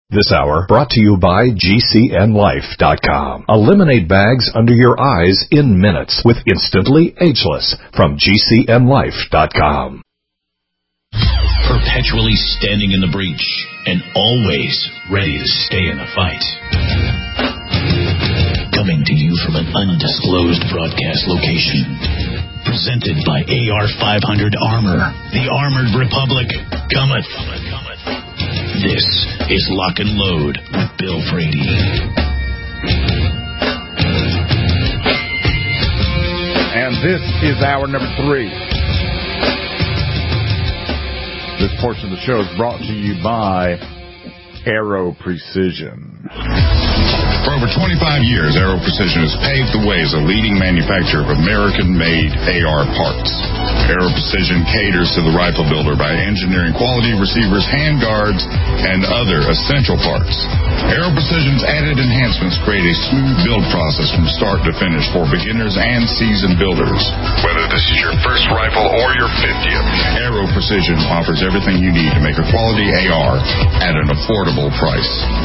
This hour brought to you by GCNLife.com. Eliminate bags under your eyes in minutes with Instantly Ageless from GCNLife.com. Perpetually standing in the breach and always ready to stay in the fight. Coming to you from an undisclosed broadcast location. Presented by AR-500 Armor. The Armored Republic cometh. This is Lock and Load with Bill Frady. And this is hour number 3. This portion of the show is brought to you by Aero Precision. For over 25 years, Aero Precision has paved the way as a leading manufacturer of American-made AR parts. Aero Precision caters to the rifle builder by engineering quality receivers, handguards, and other essential parts. Aero Precision's added enhancements create a smooth build process from start to finish for beginners and seasoned builders. Whether this is your first rifle or your 50th, Aero Precision offers everything you need to make a quality AR at an affordable price.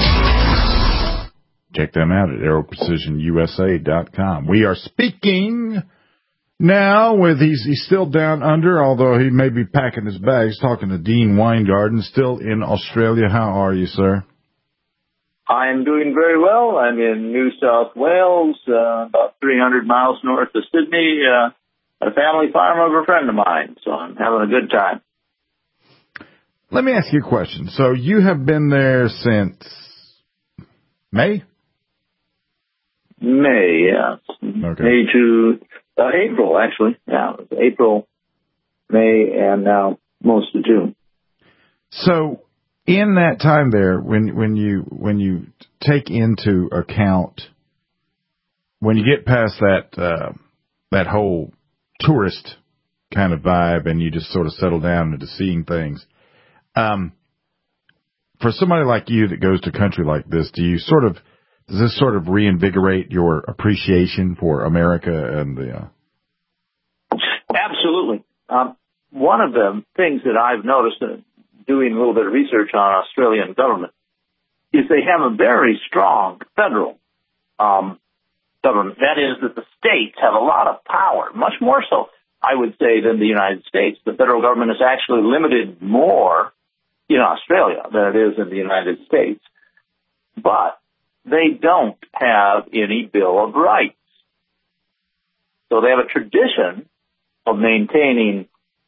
Check them out at aeroprecisionusa.com. We are speaking now with, he's still down under, although he may be packing his bags, talking to Dean Weingarten, still in Australia. How are you, sir? I'm doing very well. I'm in New South Wales, about 300 miles north of Sydney, at a family farm of a friend of mine, so I'm having a good time. Let me ask you a question. So you have been there since May? May, yeah. Okay. May to April, actually. Yeah, it was April, May, and now most of June. So in that time there, when you take into account, when you get past that whole tourist kind of vibe and you just sort of settle down into seeing things, for somebody like you that goes to country like this, does this sort of reinvigorate your appreciation for America and the? Absolutely. One of the things that I've noticed doing a little bit of research on Australian government is they have a very strong federal government. That is, that the states have a lot of power, much more so, I would say, than the United States. The federal government is actually limited more in Australia than it is in the United States. But they don't have any Bill of Rights. So they have a tradition of maintaining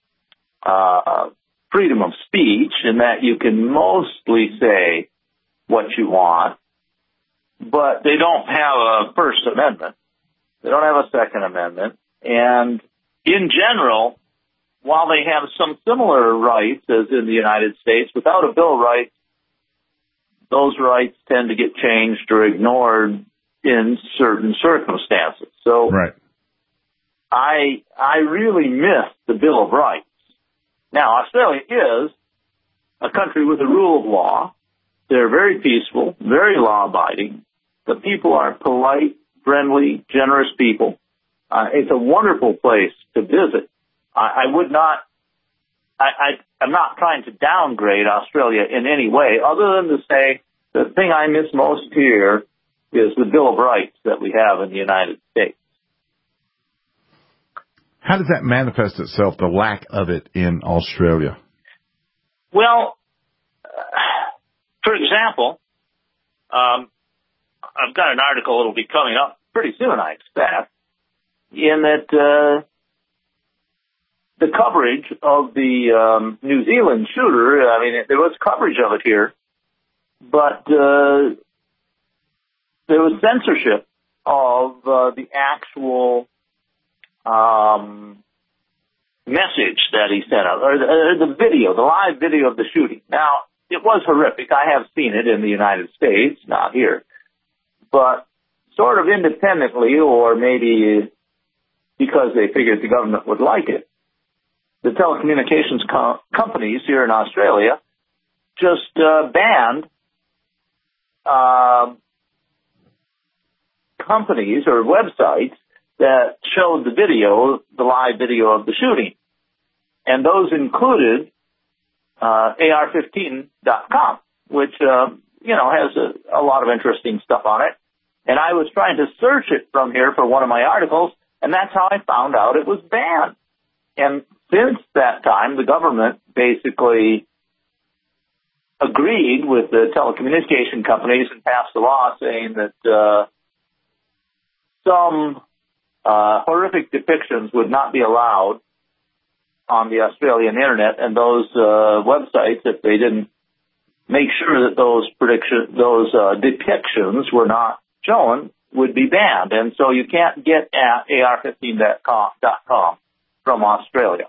freedom of speech in that you can mostly say what you want, but they don't have a First Amendment. They don't have a Second Amendment. And in general, while they have some similar rights as in the United States, without a Bill of Rights, those rights tend to get changed or ignored in certain circumstances. So right. I really miss the Bill of Rights. Now, Australia is a country with a rule of law. They're very peaceful, very law-abiding. The people are polite, friendly, generous people. It's a wonderful place to visit. I'm not trying to downgrade Australia in any way, other than to say the thing I miss most here is the Bill of Rights that we have in the United States. How does that manifest itself, the lack of it in Australia? Well, for example, I've got an article that will be coming up pretty soon, I expect, in that the coverage of the New Zealand shooter, I mean, there was coverage of it here, but there was censorship of the actual message that he sent out, or the video, the live video of the shooting. Now, it was horrific. I have seen it in the United States, not here. But sort of independently, or maybe because they figured the government would like it, the telecommunications companies here in Australia just banned companies or websites that showed the video, the live video of the shooting. And those included AR15.com, which has a lot of interesting stuff on it. And I was trying to search it from here for one of my articles, and that's how I found out it was banned. And since that time, the government basically agreed with the telecommunication companies and passed a law saying that some horrific depictions would not be allowed on the Australian internet, and those websites, if they didn't make sure that those depictions were not shown, would be banned. And so you can't get at AR15.com from Australia.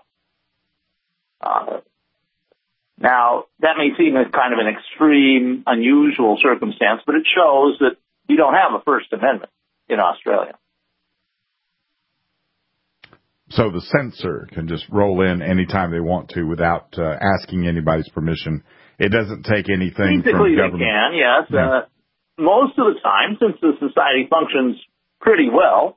Now, that may seem as kind of an extreme, unusual circumstance, but it shows that you don't have a First Amendment in Australia. So the censor can just roll in anytime they want to without asking anybody's permission. It doesn't take anything Basically, from government. They can, yes. Yeah. Most of the time, since the society functions pretty well,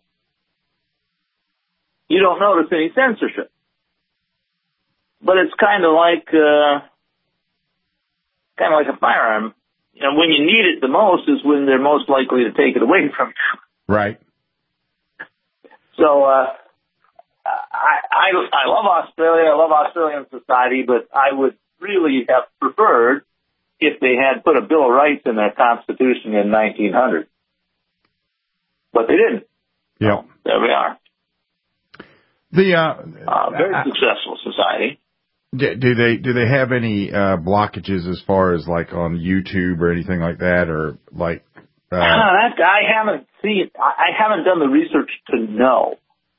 you don't notice any censorship. But it's kind of like a firearm. When you need it the most is when they're most likely to take it away from you. Right. So I love Australia. I love Australian society, but I would really have preferred if they had put a Bill of Rights in their Constitution in 1900. But they didn't. Yeah. So there we are. Very successful society. Do they have any blockages as far as like on YouTube or anything like that, or like? I haven't seen. I haven't done the research to know.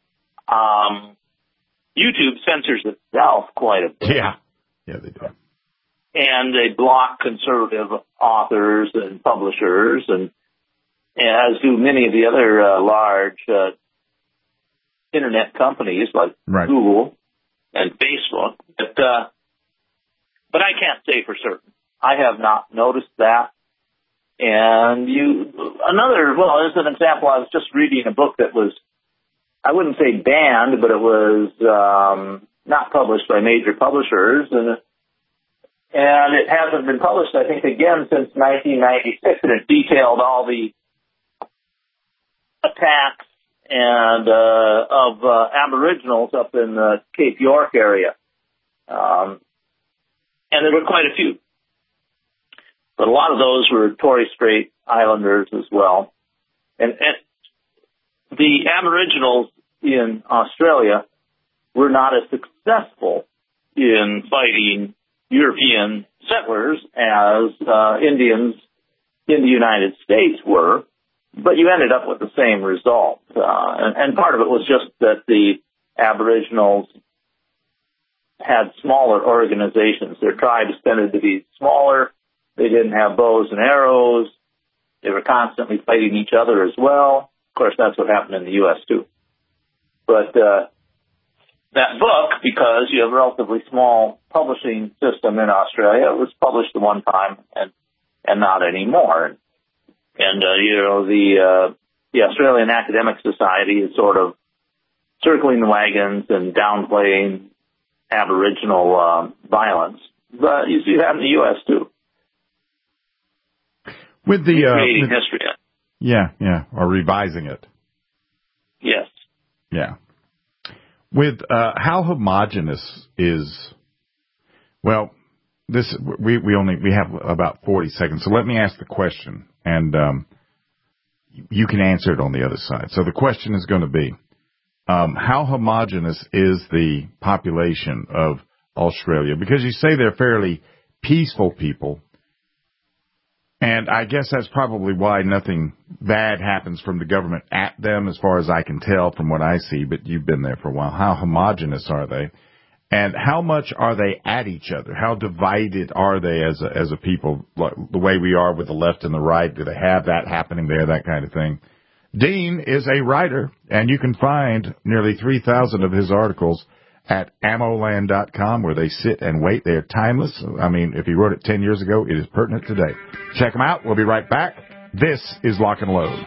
YouTube censors itself quite a bit. Yeah, they do. And they block conservative authors and publishers, and as do many of the other large internet companies like Google and Facebook. But I can't say for certain. I have not noticed that. And as an example, I was just reading a book that was, I wouldn't say banned, but it was not published by major publishers, and it hasn't been published, I think, again since 1996, and it detailed all the attacks and of Aboriginals up in the Cape York area. And there were quite a few. But a lot of those were Torres Strait Islanders as well. And the Aboriginals in Australia were not as successful in fighting European settlers as Indians in the United States were, but you ended up with the same result. And part of it was just that the Aboriginals had smaller organizations. Their tribes tended to be smaller. They didn't have bows and arrows. They were constantly fighting each other as well. Of course, that's what happened in the U.S. too. But that book, because you have a relatively small publishing system in Australia, it was published at one time and not anymore. And the Australian Academic Society is sort of circling the wagons and downplaying Aboriginal violence. But you see that in the U.S. too. With the creating history. Yeah, or revising it. Yes. Yeah. With how homogenous is, well, this we have about 40 seconds, so let me ask the question, and you can answer it on the other side. So the question is going to be, how homogenous is the population of Australia? Because you say they're fairly peaceful people. And I guess that's probably why nothing bad happens from the government at them, as far as I can tell from what I see, but you've been there for a while. How homogenous are they? And how much are they at each other? How divided are they as a people, like the way we are with the left and the right? Do they have that happening there, that kind of thing? Dean is a writer, and you can find nearly 3,000 of his articles at ammoland.com, where they sit and wait. They are timeless. I mean, if he wrote it 10 years ago, it is pertinent today. Check them out. We'll be right back. This is Lock and Load.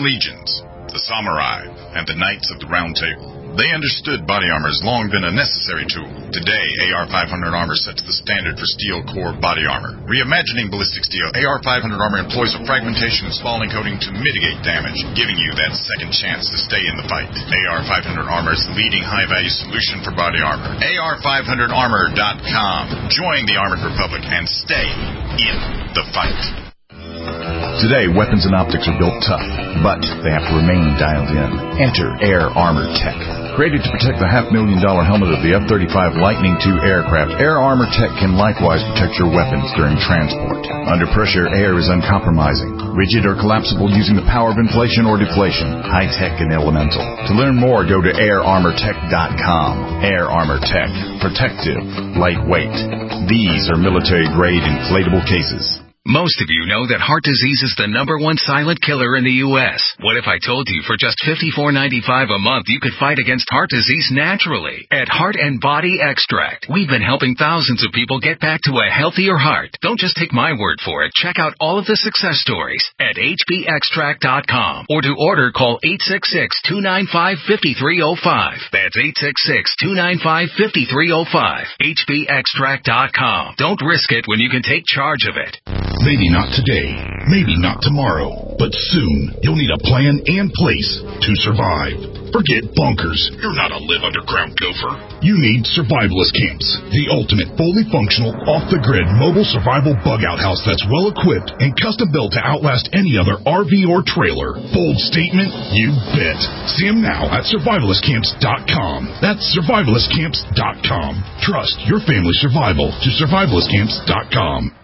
legions, the samurai, and the knights of the Round Table. They understood body armor has long been a necessary tool. Today, AR-500 armor sets the standard for steel core body armor. Reimagining ballistic steel, AR-500 armor employs a fragmentation and spalling coating to mitigate damage, giving you that second chance to stay in the fight. AR-500 armor is the leading high-value solution for body armor. AR500armor.com. Join the Armored Republic and stay in the fight. Today, weapons and optics are built tough, but they have to remain dialed in. Enter Air Armor Tech. Created to protect the $500,000 helmet of the F-35 Lightning II aircraft, Air Armor Tech can likewise protect your weapons during transport. Under pressure, air is uncompromising, rigid or collapsible using the power of inflation or deflation, high-tech and elemental. To learn more, go to airarmortech.com. Air Armor Tech. Protective. Lightweight. These are military-grade inflatable cases. Most of you know that heart disease is the #1 silent killer in the U.S. What if I told you for just $54.95 a month you could fight against heart disease naturally at Heart and Body Extract? We've been helping thousands of people get back to a healthier heart. Don't just take my word for it. Check out all of the success stories at hbextract.com, or to order, call 866-295-5305. That's 866-295-5305. hbextract.com. Don't risk it when you can take charge of it. Maybe not today, maybe not tomorrow, but soon you'll need a plan and place to survive. Forget bunkers. You're not a live underground gopher. You need survivalist camps, the ultimate fully functional, off-the-grid mobile survival bug-out house that's well-equipped and custom-built to outlast any other RV or trailer. Bold statement? You bet. See them now at survivalistcamps.com. That's survivalistcamps.com. Trust your family's survival to survivalistcamps.com.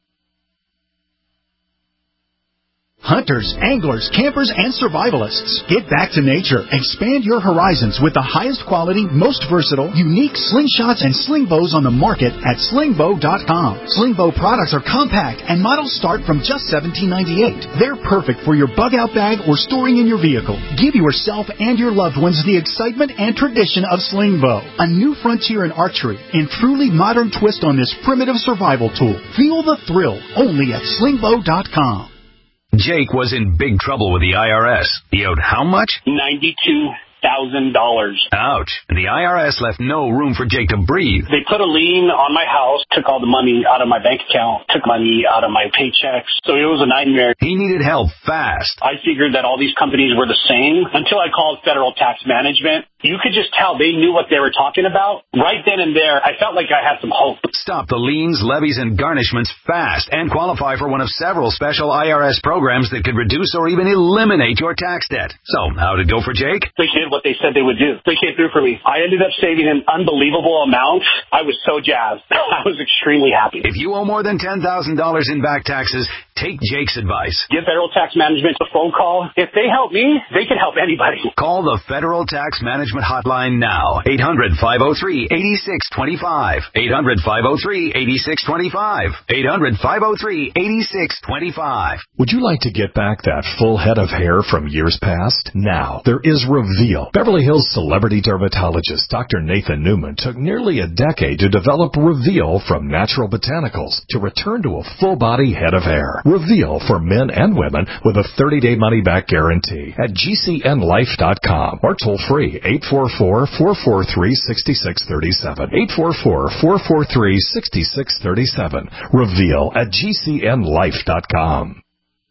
Hunters, anglers, campers, and survivalists. Get back to nature. Expand your horizons with the highest quality, most versatile, unique slingshots and sling bows on the market at slingbow.com. Slingbow products are compact and models start from just $17.98. They're perfect for your bug-out bag or storing in your vehicle. Give yourself and your loved ones the excitement and tradition of Slingbow, a new frontier in archery and truly modern twist on this primitive survival tool. Feel the thrill only at slingbow.com. Jake was in big trouble with the IRS. He owed how much? $92,000. Ouch. And the IRS left no room for Jake to breathe. They put a lien on my house, took all the money out of my bank account, took money out of my paychecks. So it was a nightmare. He needed help fast. I figured that all these companies were the same until I called Federal Tax Management. You could just tell they knew what they were talking about. Right then and there, I felt like I had some hope. Stop the liens, levies, and garnishments fast and qualify for one of several special IRS programs that could reduce or even eliminate your tax debt. So, how'd it go for Jake? They did what they said they would do. They came through for me. I ended up saving an unbelievable amount. I was so jazzed. I was extremely happy. If you owe more than $10,000 in back taxes, take Jake's advice. Give Federal Tax Management a phone call. If they help me, they can help anybody. Call the Federal Tax Management hotline now. 800-503-8625. 800-503-8625. 800-503-8625. Would you like to get back that full head of hair from years past? Now, there is Reveal. Beverly Hills celebrity dermatologist Dr. Nathan Newman took nearly a decade to develop Reveal from natural botanicals to return to a full-body head of hair. Reveal for men and women with a 30-day money-back guarantee at GCNlife.com or toll-free 844-443-6637. 844-443-6637. Reveal at GCNlife.com.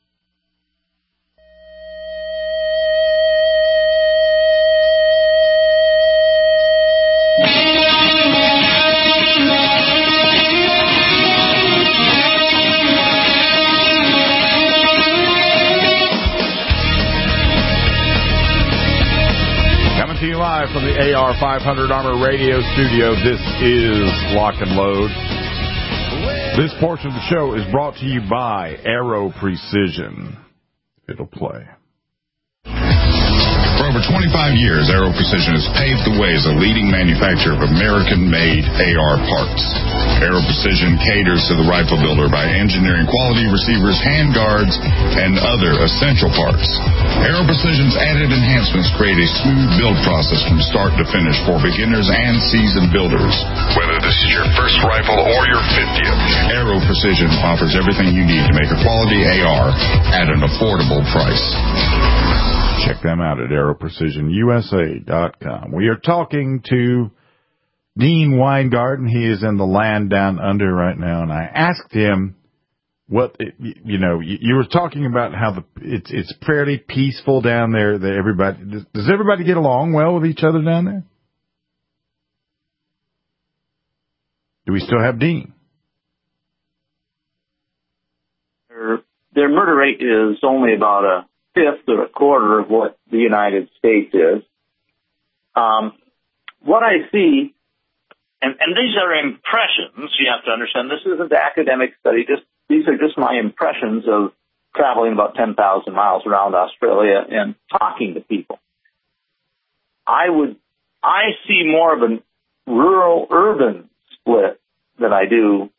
Coming to you live from the AR500 Armor Radio Studio, this is Lock and Load. This portion of the show is brought to you by Aero Precision. It'll play. For over over 25 years, Aero Precision has paved the way as a leading manufacturer of American-made AR parts. Aero Precision caters to the rifle builder by engineering quality receivers, handguards, and other essential parts. Aero Precision's added enhancements create a smooth build process from start to finish for beginners and seasoned builders. Whether this is your first rifle or your 50th, Aero Precision offers everything you need to make a quality AR at an affordable price. Check them out at aeroprecisionusa.com. We are talking to Dean Weingarten. He is in the land down under right now, and I asked him you were talking about how it's fairly peaceful down there. That does everybody get along well with each other down there? Do we still have Dean? Their murder rate is only about a fifth or a quarter of what the United States is. What I see, and these are impressions, you have to understand, this isn't an academic study, these are just my impressions of traveling about 10,000 miles around Australia and talking to people. I see more of a rural-urban split than I do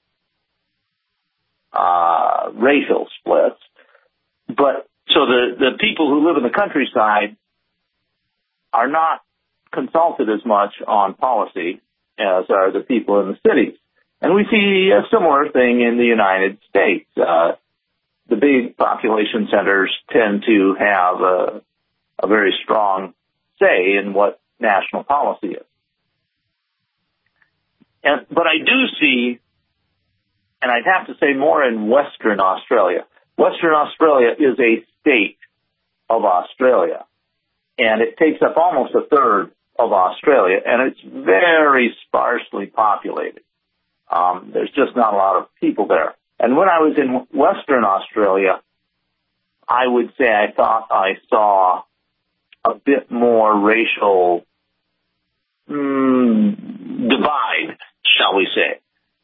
racial splits. But so the people who live in the countryside are not consulted as much on policy as are the people in the cities. And we see a similar thing in the United States. The big population centers tend to have a very strong say in what national policy is. But I do see, and I'd have to say more in Western Australia. Western Australia is a state of Australia, and it takes up almost a third of Australia, and it's very sparsely populated. There's just not a lot of people there. And when I was in Western Australia, I would say I thought I saw a bit more racial divide, shall we say.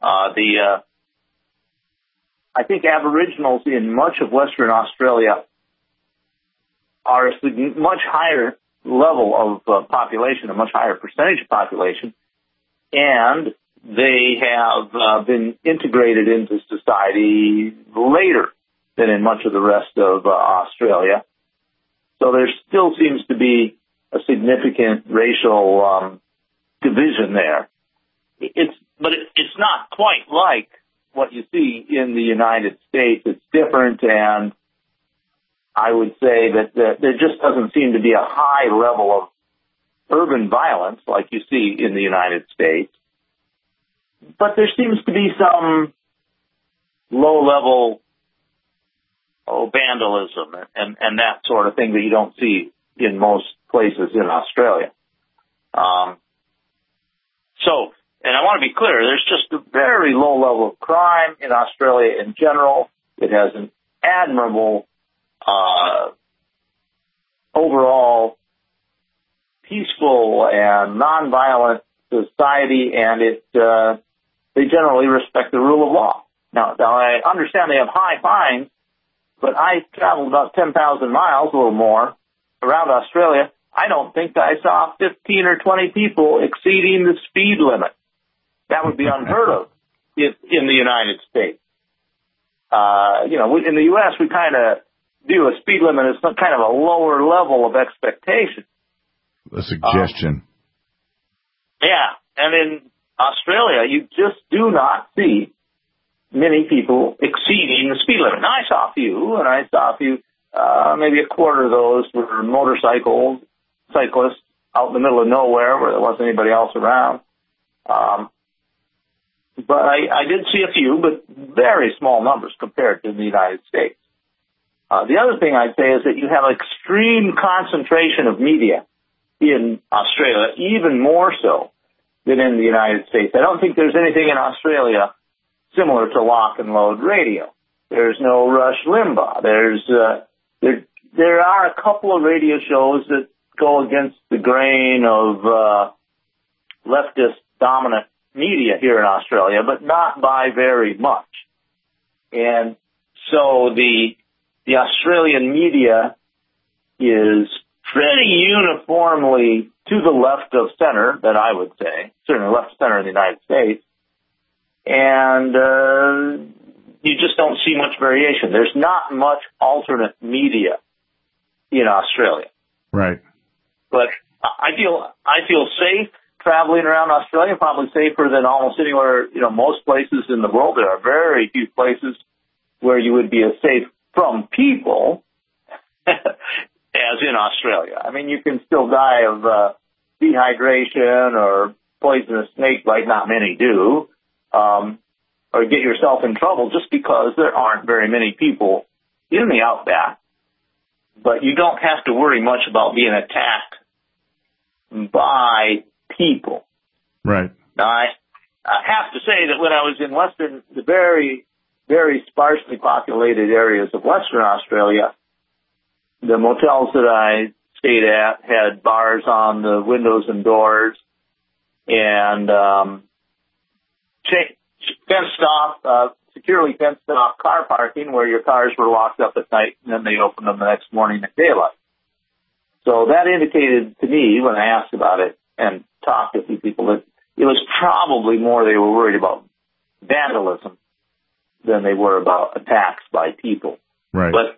I think Aboriginals in much of Western Australia are a much higher level of population, a much higher percentage of population, and they have been integrated into society later than in much of the rest of Australia. So there still seems to be a significant racial division there. But it's not quite like what you see in the United States. It's different, and I would say that there just doesn't seem to be a high level of urban violence like you see in the United States. But there seems to be some low-level vandalism and that sort of thing that you don't see in most places in Australia. And I want to be clear, there's just a very low level of crime in Australia in general. It has an admirable overall peaceful and nonviolent society, and they generally respect the rule of law. Now I understand they have high fines, but I traveled about 10,000 miles, a little more, around Australia. I don't think I saw 15 or 20 people exceeding the speed limit. That would be unheard of in the United States. In the U.S., we kind of view a speed limit as some kind of a lower level of expectation. A suggestion. Yeah, and in Australia, you just do not see many people exceeding the speed limit. Now, I saw a few, maybe a quarter of those were cyclists out in the middle of nowhere where there wasn't anybody else around. But I did see a few, but very small numbers compared to the United States. The other thing I'd say is that you have extreme concentration of media in Australia, even more so than in the United States. I don't think there's anything in Australia similar to lock and load radio. There's no Rush Limbaugh. There are a couple of radio shows that go against the grain of leftist dominant media here in Australia, but not by very much. And so the Australian media is pretty uniformly to the left of center, that I would say, certainly left of center in the United States, and you just don't see much variation. There's not much alternate media in Australia. Right. But I feel safe traveling around Australia, probably safer than almost anywhere, most places in the world. There are very few places where you would be as safe from people as in Australia. I mean, you can still die of dehydration or poisonous snake bite, not many do, or get yourself in trouble just because there aren't very many people in the outback. But you don't have to worry much about being attacked by people. Right. Now, I have to say that when I was in the very, very sparsely populated areas of Western Australia, the motels that I stayed at had bars on the windows and doors, and securely fenced off car parking where your cars were locked up at night, and then they opened them the next morning at daylight. So that indicated to me, when I asked about it and talked to a few people, that it was probably more they were worried about vandalism than they were about attacks by people. Right. But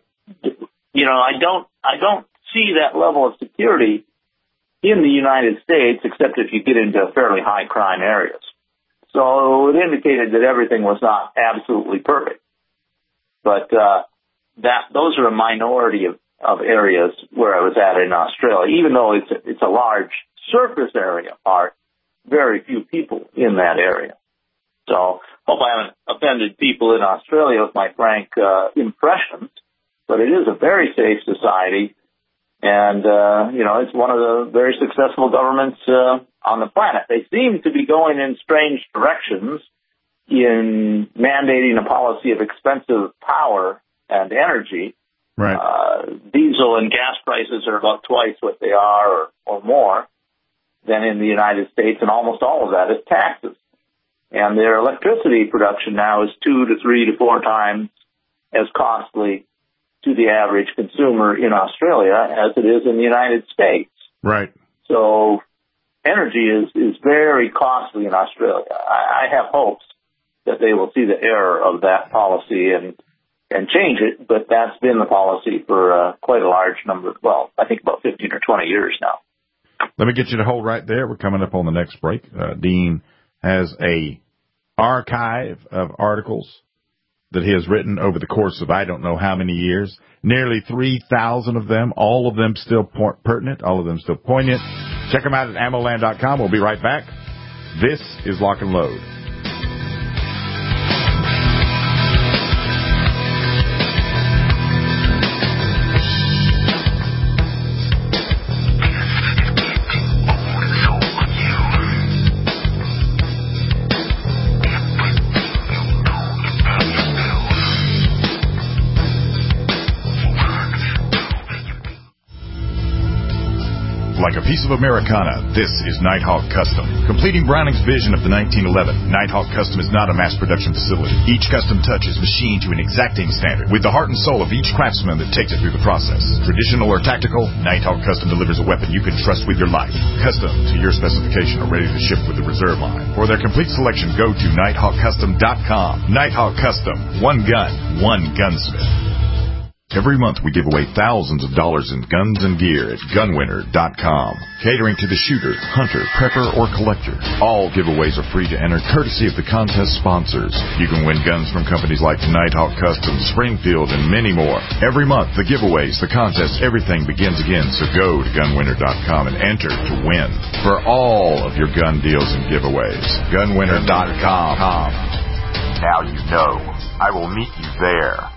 I don't see that level of security in the United States, except if you get into fairly high crime areas. So it indicated that everything was not absolutely perfect. But those are a minority of areas where I was at in Australia. Even though it's a large surface area part, very few people in that area. So hope I haven't offended people in Australia with my frank impressions, but it is a very safe society, and it's one of the very successful governments on the planet. They seem to be going in strange directions in mandating a policy of expensive power and energy. Right. Diesel and gas prices are about twice what they are or more than in the United States, and almost all of that is taxes. And their electricity production now is 2 to 3 to 4 times as costly to the average consumer in Australia as it is in the United States. Right. So energy is very costly in Australia. I have hopes that they will see the error of that policy and change it, but that's been the policy for quite a large number, I think about 15 or 20 years now. Let me get you to hold right there. We're coming up on the next break. Dean has a archive of articles that he has written over the course of I don't know how many years, nearly 3,000 of them, all of them still pertinent, all of them still poignant. Check them out at AmmoLand.com. We'll be right back. This is Lock and Load. Like a piece of Americana, this is Nighthawk Custom. Completing Browning's vision of the 1911, Nighthawk Custom is not a mass production facility. Each custom touch is machined to an exacting standard with the heart and soul of each craftsman that takes it through the process. Traditional or tactical, Nighthawk Custom delivers a weapon you can trust with your life. Custom to your specification or ready to ship with the reserve line. For their complete selection, go to NighthawkCustom.com. Nighthawk Custom. One gun, one gunsmith. Every month we give away thousands of dollars in guns and gear at gunwinner.com. Catering to the shooter, hunter, prepper, or collector. All giveaways are free to enter, courtesy of the contest sponsors. You can win guns from companies like Nighthawk Custom, Springfield, and many more. Every month, the giveaways, the contests, everything begins again. So go to gunwinner.com and enter to win for all of your gun deals and giveaways. Gunwinner.com. Now you know. I will meet you there.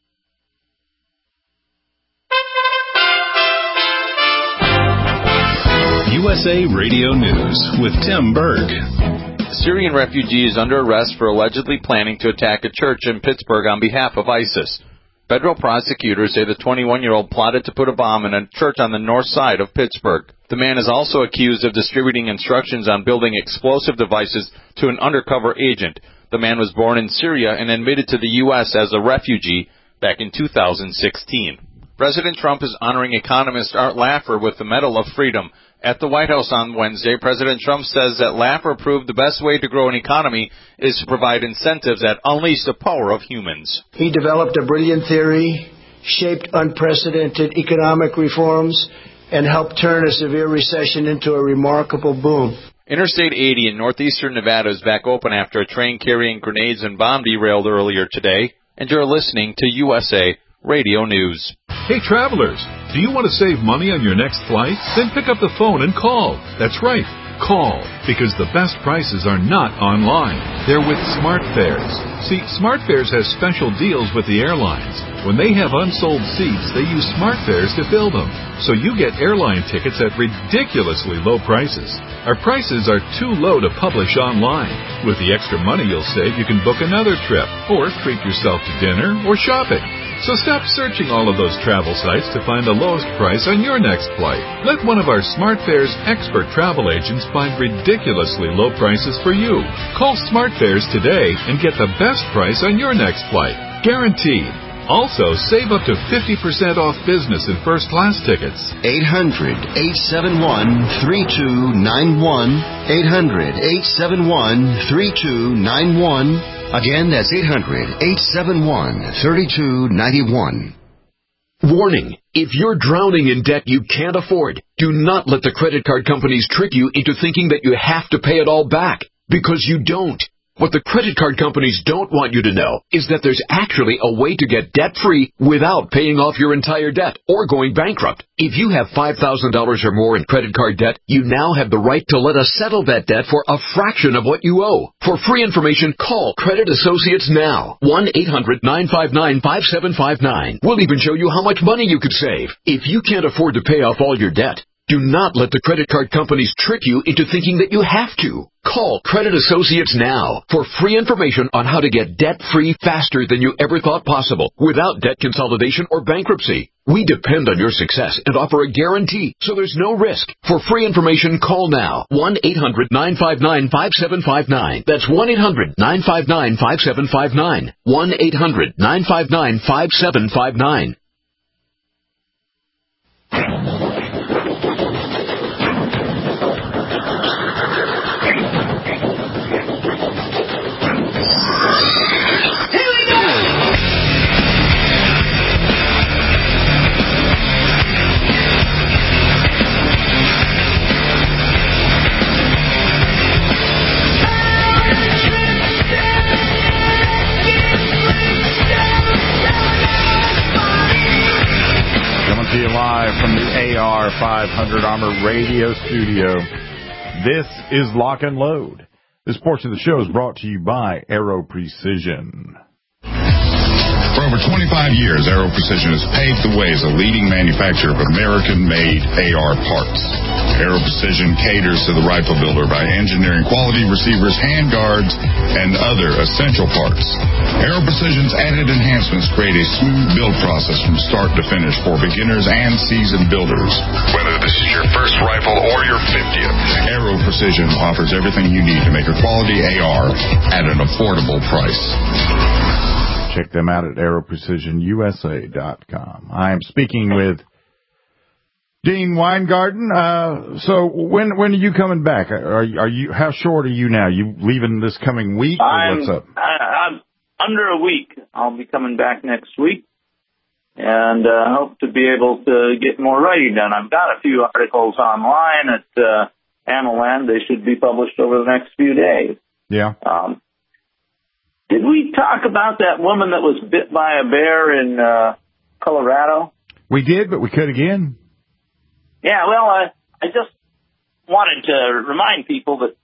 USA Radio News with Tim Berg. Syrian refugee is under arrest for allegedly planning to attack a church in Pittsburgh on behalf of ISIS. Federal prosecutors say the 21-year-old plotted to put a bomb in a church on the north side of Pittsburgh. The man is also accused of distributing instructions on building explosive devices to an undercover agent. The man was born in Syria and admitted to the U.S. as a refugee back in 2016. President Trump is honoring economist Art Laffer with the Medal of Freedom. At the White House on Wednesday, President Trump says that Laffer proved the best way to grow an economy is to provide incentives that unleash the power of humans. He developed a brilliant theory, shaped unprecedented economic reforms, and helped turn a severe recession into a remarkable boom. Interstate 80 in northeastern Nevada is back open after a train carrying grenades and bomb derailed earlier today. And you're listening to USA Radio News. Hey, travelers, do you want to save money on your next flight? Then pick up the phone and call. That's right, call, because the best prices are not online. They're with SmartFares. See, SmartFares has special deals with the airlines. When they have unsold seats, they use SmartFares to fill them. So you get airline tickets at ridiculously low prices. Our prices are too low to publish online. With the extra money you'll save, you can book another trip, or treat yourself to dinner or shopping. So stop searching all of those travel sites to find the lowest price on your next flight. Let one of our SmartFares expert travel agents find ridiculously low prices for you. Call SmartFares today and get the best price on your next flight. Guaranteed. Also, save up to 50% off business and first-class tickets. 800-871-3291. 800-871-3291. Again, that's 800-871-3291. Warning, if you're drowning in debt you can't afford, do not let the credit card companies trick you into thinking that you have to pay it all back, because you don't. What the credit card companies don't want you to know is that there's actually a way to get debt-free without paying off your entire debt or going bankrupt. If you have $5,000 or more in credit card debt, you now have the right to let us settle that debt for a fraction of what you owe. For free information, call Credit Associates now. 1-800-959-5759. We'll even show you how much money you could save. If you can't afford to pay off all your debt, do not let the credit card companies trick you into thinking that you have to. Call Credit Associates now for free information on how to get debt-free faster than you ever thought possible without debt consolidation or bankruptcy. We depend on your success and offer a guarantee, so there's no risk. For free information, call now. 1-800-959-5759. That's 1-800-959-5759. 1-800-959-5759. To you live from the AR500 Armor Radio Studio. This is Lock and Load. This portion of the show is brought to you by Aero Precision. For over 25 years, Aero Precision has paved the way as a leading manufacturer of American-made AR parts. Aero Precision caters to the rifle builder by engineering quality receivers, handguards, and other essential parts. Aero Precision's added enhancements create a smooth build process from start to finish for beginners and seasoned builders. Whether this is your first rifle or your 50th, Aero Precision offers everything you need to make a quality AR at an affordable price. Check them out at aeroprecisionusa.com. I am speaking with Dean Weingarten. So when are you coming back? Are you? How short are you now? You leaving this coming week? Or what's up? I'm under a week. I'll be coming back next week, and hope to be able to get more writing done. I've got a few articles online at Analand. They should be published over the next few days. Yeah. Did we talk about that woman that was bit by a bear in Colorado? We did, but we could again. Yeah, well, I just wanted to remind people that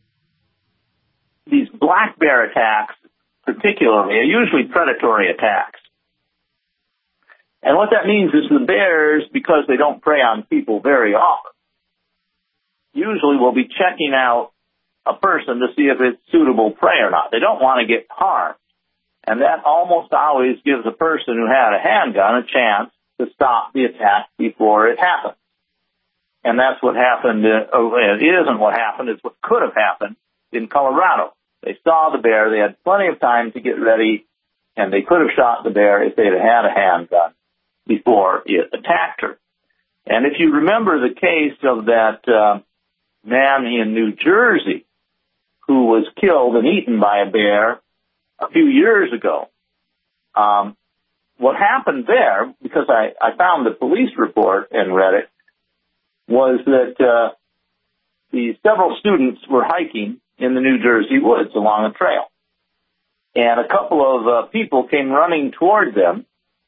these black bear attacks, particularly, are usually predatory attacks. And what that means is the bears, because they don't prey on people very often, usually will be checking out a person to see if it's suitable prey or not. They don't want to get harmed. And that almost always gives a person who had a handgun a chance to stop the attack before it happens. And that's what happened. It isn't what happened. It's what could have happened in Colorado. They saw the bear. They had plenty of time to get ready, and they could have shot the bear if they'd had a handgun. before it attacked her. And if you remember the case of that man in New Jersey who was killed and eaten by a bear a few years ago, what happened there, because I found the police report and read it, was that several students were hiking in the New Jersey woods along a trail. And a couple of people came running toward them,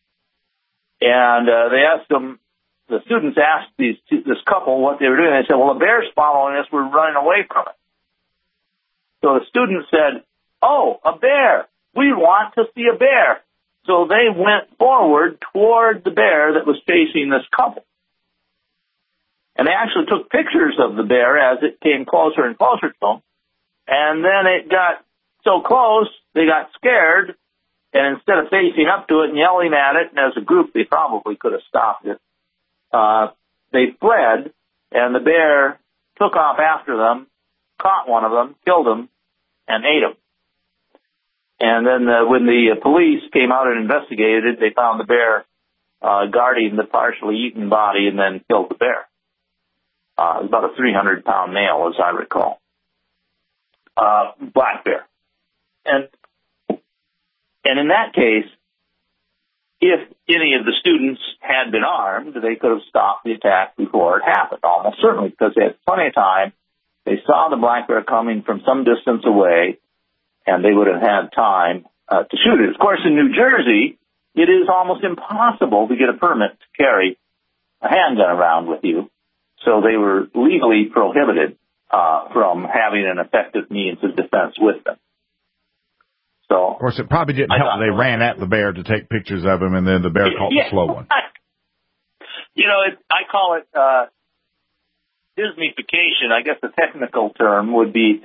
and they asked them, the students asked this couple what they were doing. They said, well, a bear's following us. We're running away from it. So the student said, oh, a bear. We want to see a bear. So they went forward toward the bear that was chasing this couple. And they actually took pictures of the bear as it came closer and closer to them. And then it got so close, they got scared, and instead of facing up to it and yelling at it, and as a group they probably could have stopped it, they fled, and the bear took off after them, caught one of them, killed him, and ate him. And then when the police came out and investigated, they found the bear guarding the partially eaten body and then killed the bear. It was about a 300-pound male, as I recall. Black bear. And in that case, if any of the students had been armed, they could have stopped the attack before it happened, almost certainly, because they had plenty of time. They saw the black bear coming from some distance away, and they would have had time to shoot it. Of course, in New Jersey, it is almost impossible to get a permit to carry a handgun around with you, so they were legally prohibited from having an effective means of defense with them. So, of course, it probably didn't help. They ran at the bear to take pictures of him, and then the bear caught the slow one. You know, I call it Disneyfication. I guess the technical term would be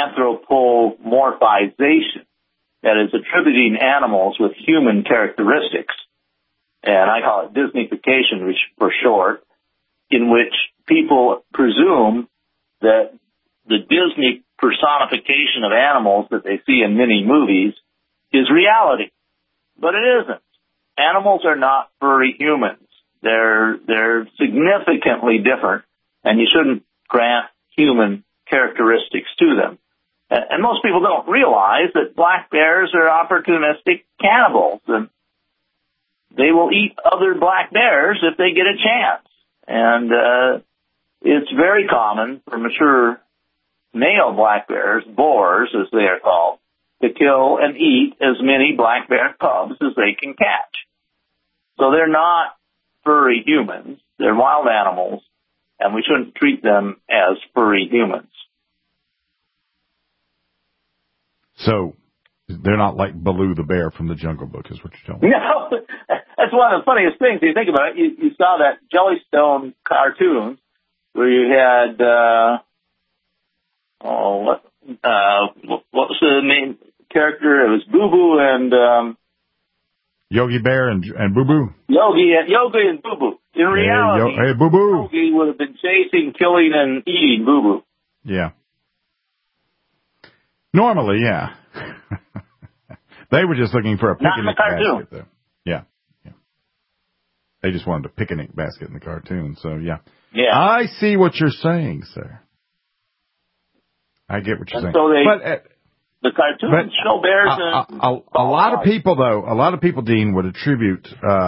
anthropomorphization, that is attributing animals with human characteristics. And I call it Disneyfication, which for short, in which people presume that the Disney personification of animals that they see in many movies is reality. But it isn't. Animals are not furry humans. They're significantly different, and you shouldn't grant human characteristics to them. And most people don't realize that black bears are opportunistic cannibals, and they will eat other black bears if they get a chance. And it's very common for mature male black bears, boars as they are called, to kill and eat as many black bear cubs as they can catch. So they're not furry humans. They're wild animals, and we shouldn't treat them as furry humans. So they're not like Baloo the bear from the Jungle Book, is what you're telling me. No, that's one of the funniest things. You think about it. You saw that Jellystone cartoon where you had what was the main character? It was Boo Boo and Yogi Bear and Boo Boo. Yogi and Boo Boo. In reality, hey Boo Boo. Yogi would have been chasing, killing, and eating Boo Boo. Yeah. Normally, yeah. They were just looking for a picnic basket, though. Yeah. They just wanted a picnic basket in the cartoon, so yeah. Yeah. I see what you're saying, sir. I get what you're saying. So but the cartoons show bears and a lot of people, though, Dean, would attribute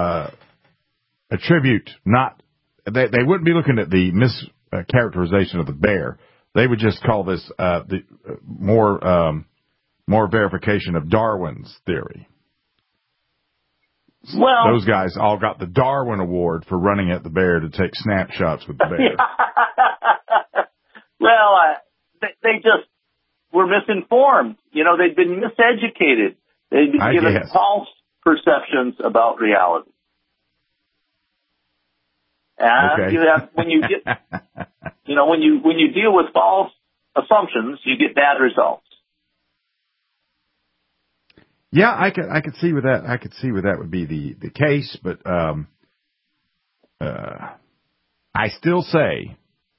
not, they wouldn't be looking at the mischaracterization of the bear. They would just call this more verification of Darwin's theory. Well, those guys all got the Darwin Award for running at the bear to take snapshots with the bear. Well, they just were misinformed. You know, they've been miseducated. They've been given false perceptions about reality. And you have, when you get, when you deal with false assumptions, you get bad results. Yeah, I could see where that. I could see where that would be the case, but I still say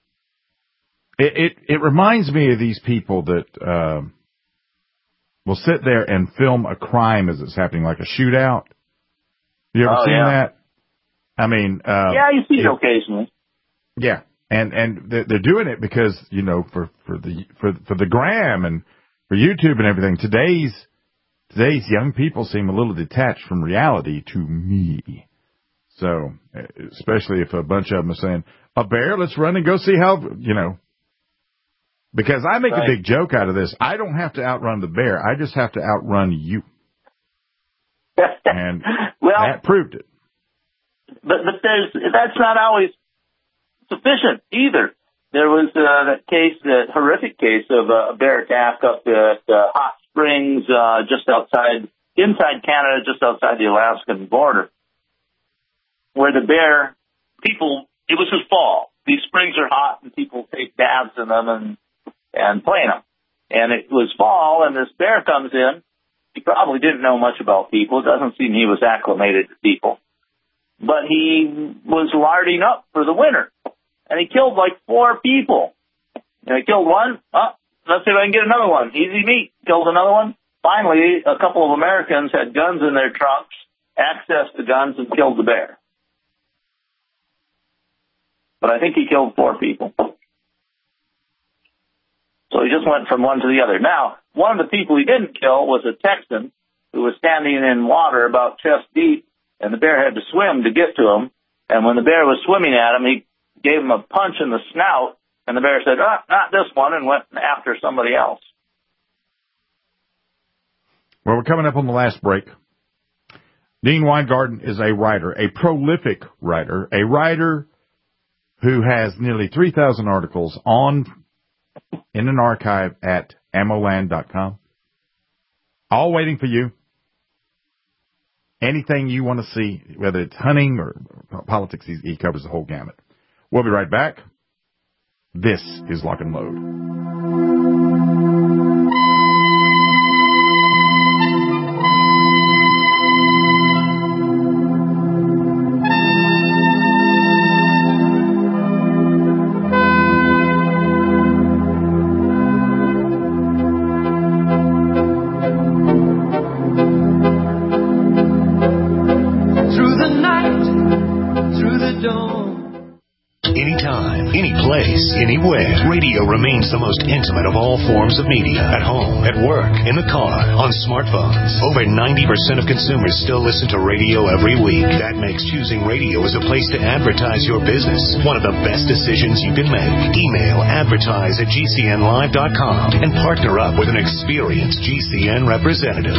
it reminds me of these people that will sit there and film a crime as it's happening, like a shootout. You ever seen that? I mean, yeah, you see it occasionally. Yeah, and they're doing it because for the gram and for YouTube and everything. Today's young people seem a little detached from reality to me. So, especially if a bunch of them are saying, "A bear, let's run and go see how Because I make a big joke out of this. I don't have to outrun the bear. I just have to outrun you. And that proved it. But that's not always sufficient either. There was that horrific case of a bear attack up at Hot Springs, inside Canada, just outside the Alaskan border, where the bear, it was his fall. These springs are hot and people take baths in them and play in them. And it was fall and this bear comes in. He probably didn't know much about people. It doesn't seem he was acclimated to people. But he was larding up for the winter. And he killed like 4 people. And he killed one. Let's see if I can get another one. Easy meat. Killed another one. Finally, a couple of Americans had guns in their trunks, accessed the guns, and killed the bear. But I think he killed 4 people. So he just went from one to the other. Now, one of the people he didn't kill was a Texan who was standing in water about chest deep, and the bear had to swim to get to him. And when the bear was swimming at him, he gave him a punch in the snout, and the bear said, not this one, and went after somebody else. Well, we're coming up on the last break. Dean Weingarten is a writer, a prolific writer, a writer who has nearly 3,000 articles in an archive at ammoland.com. All waiting for you. Anything you want to see, whether it's hunting or politics, he covers the whole gamut. We'll be right back. This is Lock and Load. Anywhere. Radio remains the most intimate of all forms of media. At home, at work, in the car, on smartphones. Over 90% of consumers still listen to radio every week. That makes choosing radio as a place to advertise your business one of the best decisions you can make. Email advertise@gcnlive.com and partner up with an experienced GCN representative.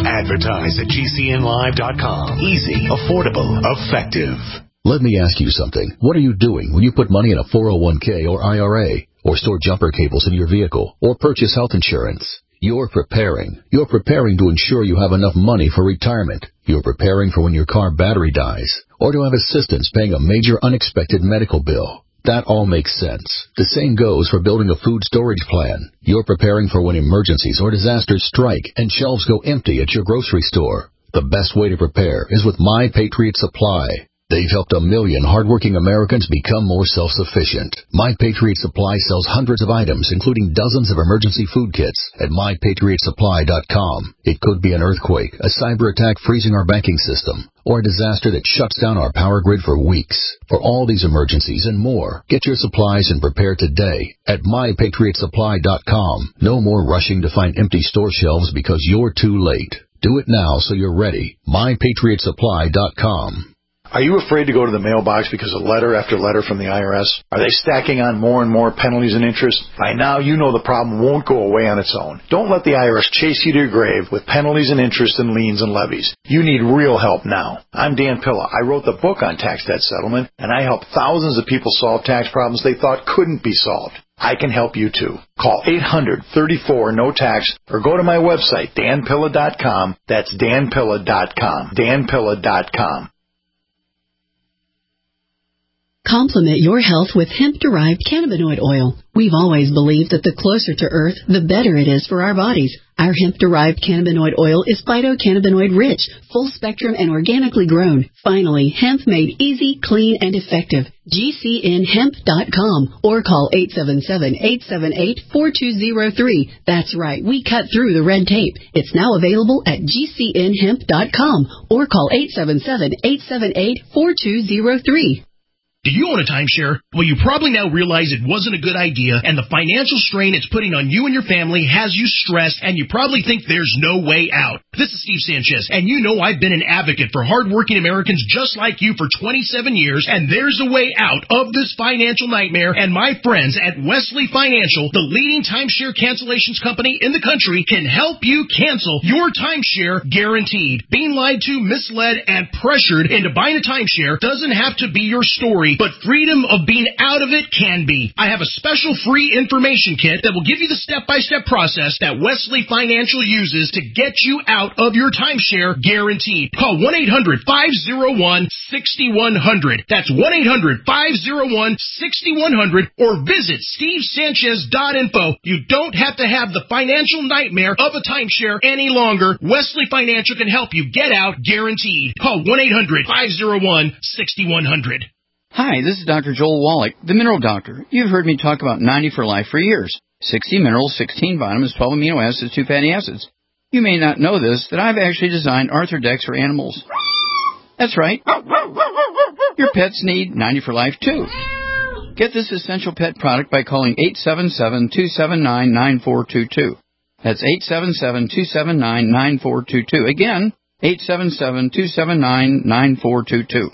Advertise@gcnlive.com. Easy, affordable, effective. Let me ask you something. What are you doing when you put money in a 401k or IRA, or store jumper cables in your vehicle, or purchase health insurance? You're preparing. You're preparing to ensure you have enough money for retirement. You're preparing for when your car battery dies, or to have assistance paying a major unexpected medical bill. That all makes sense. The same goes for building a food storage plan. You're preparing for when emergencies or disasters strike and shelves go empty at your grocery store. The best way to prepare is with My Patriot Supply. They've helped 1 million hardworking Americans become more self-sufficient. My Patriot Supply sells hundreds of items, including dozens of emergency food kits at MyPatriotSupply.com. It could be an earthquake, a cyber attack freezing our banking system, or a disaster that shuts down our power grid for weeks. For all these emergencies and more, get your supplies and prepare today at MyPatriotSupply.com. No more rushing to find empty store shelves because you're too late. Do it now so you're ready. MyPatriotSupply.com. Are you afraid to go to the mailbox because of letter after letter from the IRS? Are they stacking on more and more penalties and interest? By now, you know the problem won't go away on its own. Don't let the IRS chase you to your grave with penalties and interest and liens and levies. You need real help now. I'm Dan Pilla. I wrote the book on tax debt settlement, and I help thousands of people solve tax problems they thought couldn't be solved. I can help you too. Call 800-34-NO-TAX or go to my website, danpilla.com. That's danpilla.com. danpilla.com. Complement your health with hemp-derived cannabinoid oil. We've always believed that the closer to Earth, the better it is for our bodies. Our hemp-derived cannabinoid oil is phytocannabinoid-rich, full-spectrum, and organically grown. Finally, hemp made easy, clean, and effective. GCNhemp.com or call 877-878-4203. That's right, we cut through the red tape. It's now available at GCNhemp.com or call 877-878-4203. Do you own a timeshare? Well, you probably now realize it wasn't a good idea, and the financial strain it's putting on you and your family has you stressed, and you probably think there's no way out. This is Steve Sanchez, and you know I've been an advocate for hardworking Americans just like you for 27 years, and there's a way out of this financial nightmare, and my friends at Wesley Financial, the leading timeshare cancellations company in the country, can help you cancel your timeshare guaranteed. Being lied to, misled, and pressured into buying a timeshare doesn't have to be your story, but freedom of being out of it can be. I have a special free information kit that will give you the step-by-step process that Wesley Financial uses to get you out of your timeshare guaranteed. Call 1-800-501-6100. That's 1-800-501-6100 or visit stevesanchez.info. You don't have to have the financial nightmare of a timeshare any longer. Wesley Financial can help you get out guaranteed. Call 1-800-501-6100. Hi, this is Dr. Joel Wallach, the Mineral Doctor. You've heard me talk about 90 for Life for years. 60 minerals, 16 vitamins, 12 amino acids, 2 fatty acids. You may not know this, that I've actually designed Arthrodex for animals. That's right. Your pets need 90 for Life, too. Get this essential pet product by calling 877-279-9422. That's 877-279-9422. Again, 877-279-9422.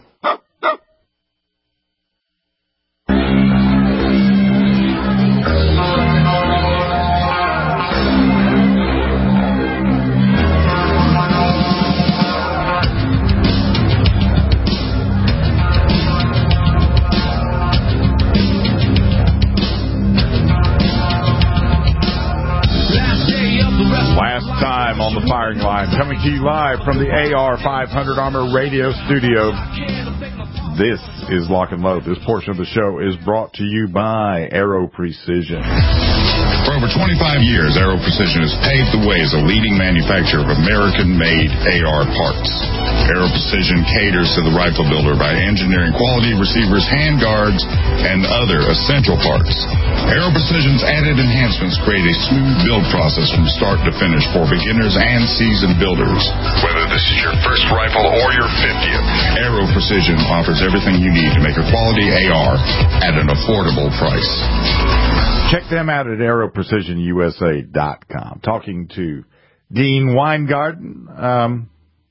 On the firing line, coming to you live from the AR500 Armor Radio Studio. This is Lock and Load. This portion of the show is brought to you by Aero Precision. For over 25 years, Aero Precision has paved the way as a leading manufacturer of American-made AR parts. Aero Precision caters to the rifle builder by engineering quality receivers, handguards, and other essential parts. Aero Precision's added enhancements create a smooth build process from start to finish for beginners and seasoned builders. Whether this is your first rifle or your 50th, Aero Precision offers everything you need to make a quality AR at an affordable price. Check them out at aeroprecisionusa.com. Talking to Dean Weingarten.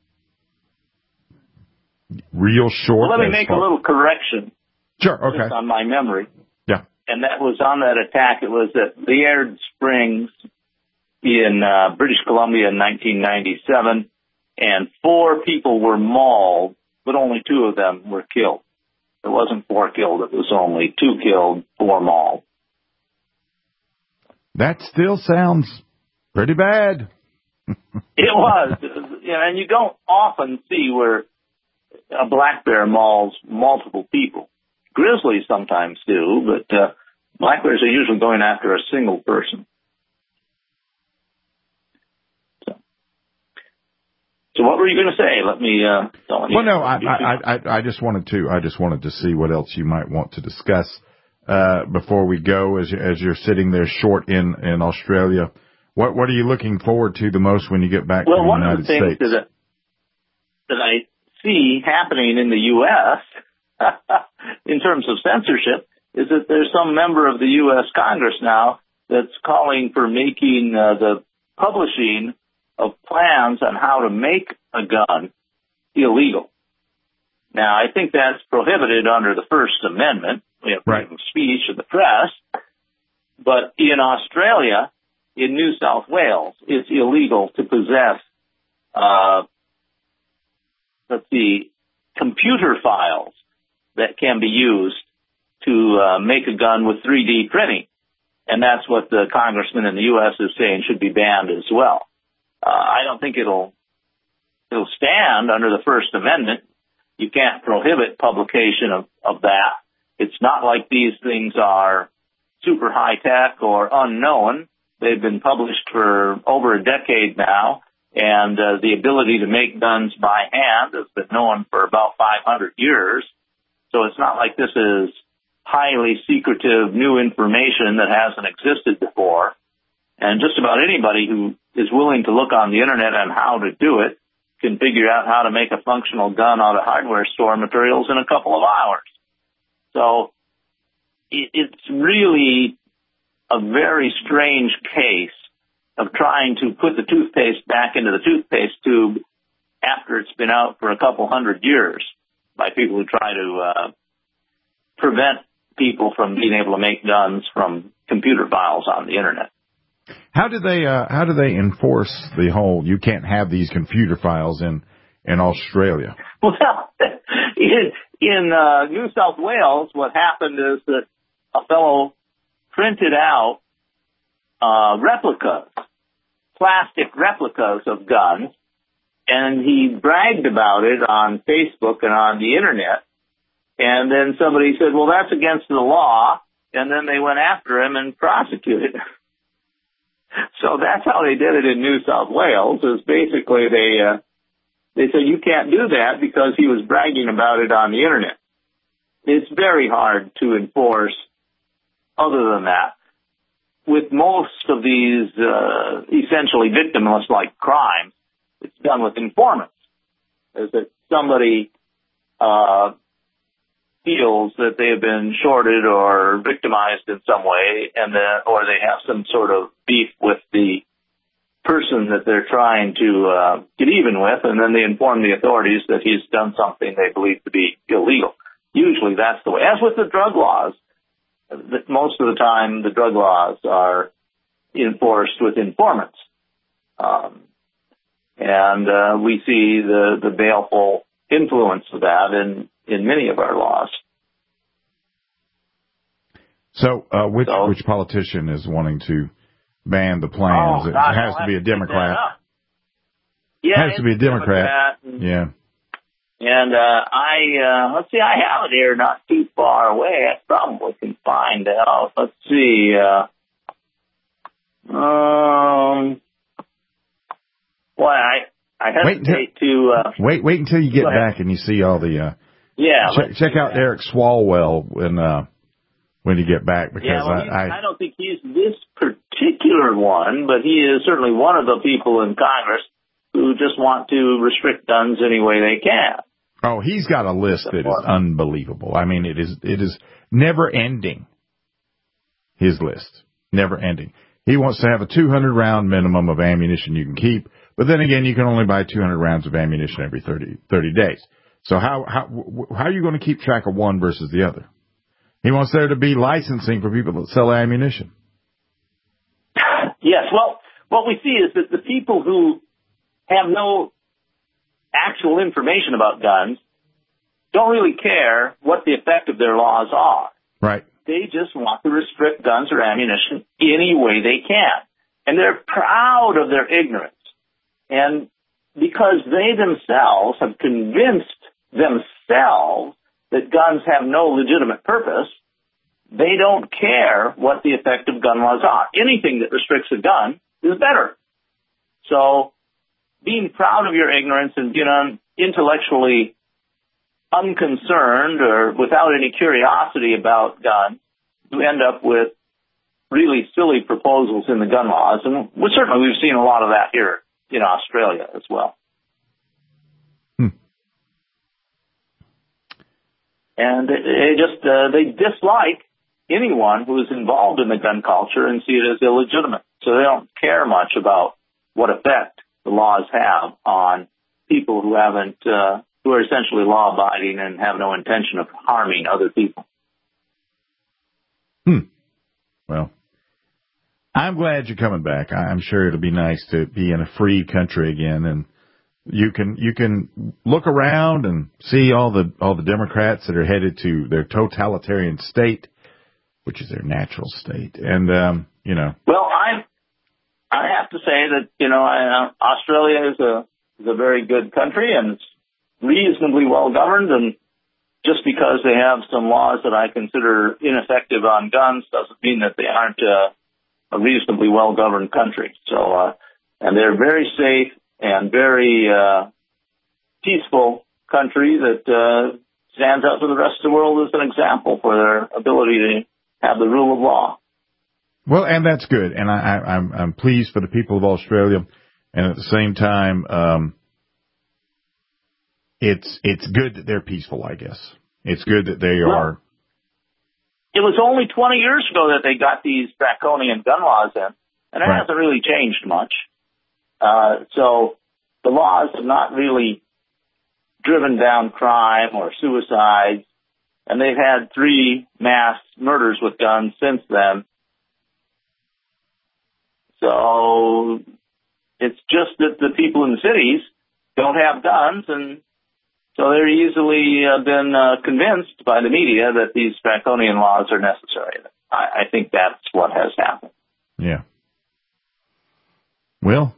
Real short. Well, let me make a little correction. Sure, okay. Just on my memory. Yeah. And that was on that attack. It was at Liard Springs in British Columbia in 1997, and 4 people were mauled, but only 2 of them were killed. It wasn't 4 killed. It was only 2 killed, 4 mauled. That still sounds pretty bad. It was. And you don't often see where a black bear mauls multiple people. Grizzlies sometimes do, but black bears are usually going after a single person. So what were you going to say? Let me. Well, no, I just wanted to see what else you might want to discuss before we go. As you're sitting there short in Australia, what are you looking forward to the most when you get back to the United States? Well, one of the things that I see happening in the U.S. in terms of censorship is that there's some member of the U.S. Congress now that's calling for making the publishing of plans on how to make a gun illegal. Now, I think that's prohibited under the First Amendment. We have freedom of speech of the press. But in Australia, in New South Wales, it's illegal to possess computer files that can be used to make a gun with 3D printing. And that's what the congressman in the U.S. is saying should be banned as well. I don't think it'll stand under the First Amendment. You can't prohibit publication of that It's not like these things are super high tech or unknown. They've been published for over a decade now, and the ability to make guns by hand has been known for about 500 years. So it's not like this is highly secretive new information that hasn't existed before. And just about anybody who is willing to look on the internet on how to do it can figure out how to make a functional gun out of hardware store materials in a couple of hours. So it's really a very strange case of trying to put the toothpaste back into the toothpaste tube after it's been out for a couple hundred years by people who try to prevent people from being able to make guns from computer files on the internet. How do they enforce the whole you can't have these computer files in Australia? Well, in New South Wales, what happened is that a fellow printed out plastic replicas of guns, and he bragged about it on Facebook and on the internet. And then somebody said, well, that's against the law. And then they went after him and prosecuted him. So that's how they did it in New South Wales, is basically they said you can't do that because he was bragging about it on the internet. It's very hard to enforce other than that. With most of these essentially victimless-like crimes, it's done with informants. Is that somebody feels that they have been shorted or victimized in some way, or they have some sort of beef with the person that they're trying to get even with, and then they inform the authorities that he's done something they believe to be illegal. Usually that's the way. As with the drug laws, most of the time the drug laws are enforced with informants. And we see the baleful influence of that in many of our laws. So, which politician is wanting to ban the plans? It has to be a Democrat. Yeah, it has to be a Democrat. Yeah. And let's see, I have it here not too far away. I probably can find out. Let's see. Boy, I hesitate to... Wait until you get back and you see all the... check out Eric Swalwell when you get back, because I don't think he's this particular one, but he is certainly one of the people in Congress who just want to restrict guns any way they can. Oh, he's got a list that is unbelievable. I mean, it is never ending. His list, never ending. He wants to have a 200-round minimum of ammunition you can keep, but then again, you can only buy 200 rounds of ammunition every 30 days. So how are you going to keep track of one versus the other? He wants there to be licensing for people that sell ammunition. Yes, well, what we see is that the people who have no actual information about guns don't really care what the effect of their laws are. Right. They just want to restrict guns or ammunition any way they can. And they're proud of their ignorance. And because they themselves have convinced themselves that guns have no legitimate purpose, they don't care what the effect of gun laws are. Anything that restricts a gun is better. So being proud of your ignorance and being intellectually unconcerned or without any curiosity about guns, you end up with really silly proposals in the gun laws. And certainly we've seen a lot of that here in Australia as well. And they dislike anyone who is involved in the gun culture and see it as illegitimate. So they don't care much about what effect the laws have on people who haven't, who are essentially law-abiding and have no intention of harming other people. Well, I'm glad you're coming back. I'm sure it'll be nice to be in a free country again, and you can look around and see all the Democrats that are headed to their totalitarian state, which is their natural state. And well, I have to say that Australia is a very good country, and it's reasonably well governed, and just because they have some laws that I consider ineffective on guns doesn't mean that they aren't a reasonably well-governed country. So, and they're very safe and very peaceful country that stands out to the rest of the world as an example for their ability to have the rule of law. Well, and that's good, and I'm pleased for the people of Australia, and at the same time, it's good that they're peaceful. I guess it's good that they are. It was only 20 years ago that they got these draconian gun laws in, and it hasn't really changed much. So the laws have not really driven down crime or suicides, and they've had 3 mass murders with guns since then. So it's just that the people in the cities don't have guns, and so they're easily been convinced by the media that these draconian laws are necessary. I think that's what has happened. Yeah. Well,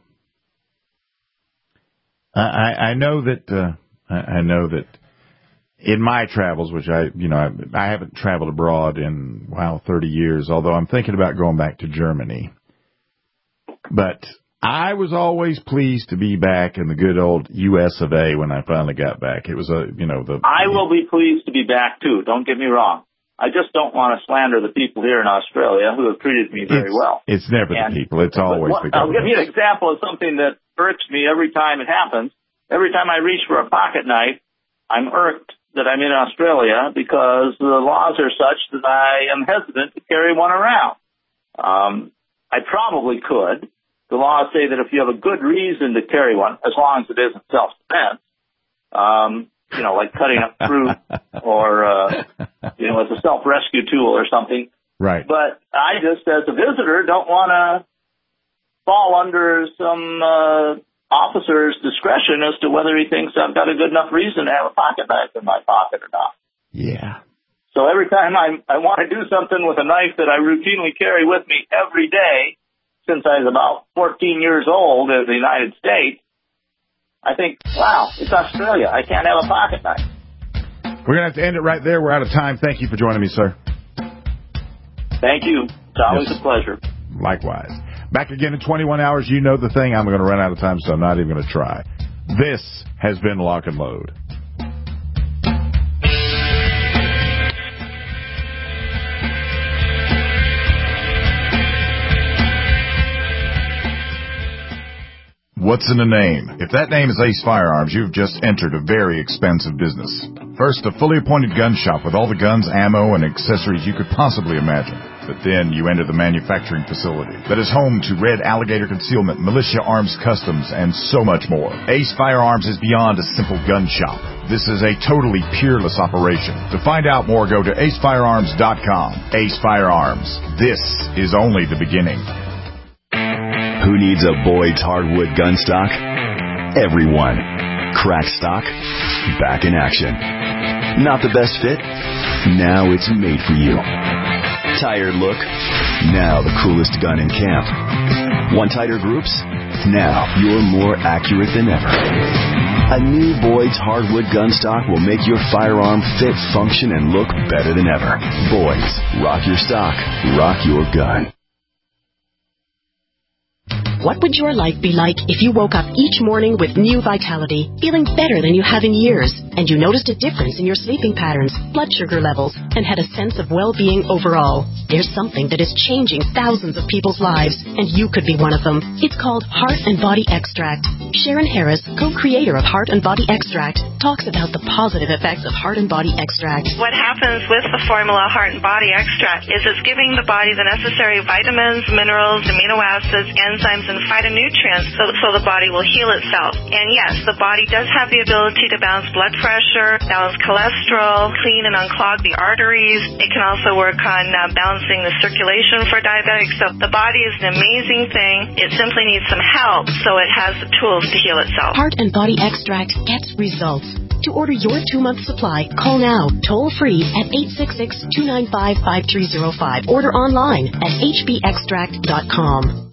I know that I know that in my travels, which I haven't traveled abroad in 30 years, although I'm thinking about going back to Germany. But I was always pleased to be back in the good old U.S. of A. when I finally got back. It was I will be pleased to be back too. Don't get me wrong. I just don't want to slander the people here in Australia who have treated me very well. It's never the people. It's always the government. I'll give you an example of something that irks me every time it happens. Every time I reach for a pocket knife, I'm irked that I'm in Australia because the laws are such that I am hesitant to carry one around. I probably could. The laws say that if you have a good reason to carry one, as long as it isn't self-defense, like cutting up fruit or, as a self-rescue tool or something. Right. But I just, as a visitor, don't want to fall under some officer's discretion as to whether he thinks I've got a good enough reason to have a pocket knife in my pocket or not. Yeah. So every time I want to do something with a knife that I routinely carry with me every day, since I was about 14 years old in the United States, I think, wow, it's Australia. I can't have a pocket knife. We're going to have to end it right there. We're out of time. Thank you for joining me, sir. Thank you. It's always a pleasure. Likewise. Back again in 21 hours. You know the thing. I'm going to run out of time, so I'm not even going to try. This has been Lock and Load. What's in a name? If that name is Ace Firearms, you've just entered a very expensive business. First, a fully appointed gun shop with all the guns, ammo, and accessories you could possibly imagine. But then you enter the manufacturing facility that is home to Red Alligator Concealment, Militia Arms Customs, and so much more. Ace Firearms is beyond a simple gun shop. This is a totally peerless operation. To find out more, go to acefirearms.com. Ace Firearms. This is only the beginning. Who needs a Boyd's hardwood gun stock? Everyone. Crack stock, back in action. Not the best fit? Now it's made for you. Tired look? Now the coolest gun in camp. Want tighter groups? Now you're more accurate than ever. A new Boyd's hardwood gun stock will make your firearm fit, function, and look better than ever. Boyd's. Rock your stock. Rock your gun. What would your life be like if you woke up each morning with new vitality, feeling better than you have in years, and you noticed a difference in your sleeping patterns, blood sugar levels, and had a sense of well-being overall? There's something that is changing thousands of people's lives, and you could be one of them. It's called Heart and Body Extract. Sharon Harris, co-creator of Heart and Body Extract, talks about the positive effects of Heart and Body Extract. What happens with the formula Heart and Body Extract is it's giving the body the necessary vitamins, minerals, amino acids, enzymes, and phytonutrients so the body will heal itself. And yes, the body does have the ability to balance blood pressure, balance cholesterol, clean and unclog the arteries. It can also work on balancing the circulation for diabetics. So the body is an amazing thing. It simply needs some help so it has the tools to heal itself. Heart and Body Extract gets results. To order your 2-month supply, call now, toll-free at 866-295-5305. Order online at hbextract.com.